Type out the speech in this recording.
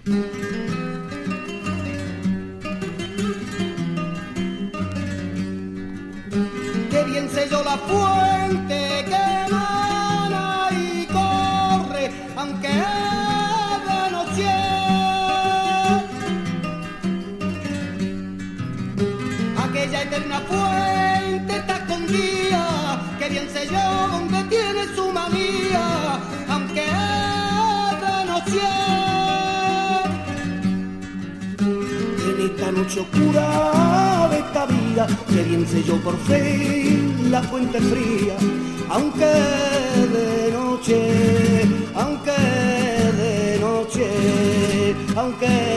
Qué bien sé yo la fuente que emana y corre, aunque es de noche. Aquella eterna fuente está escondida, que bien sé yo donde tiene su manía, aunque es de noche. En esta noche oscura de esta vida, que bien sé yo por fin la fuente fría, aunque de noche, aunque de noche, aunque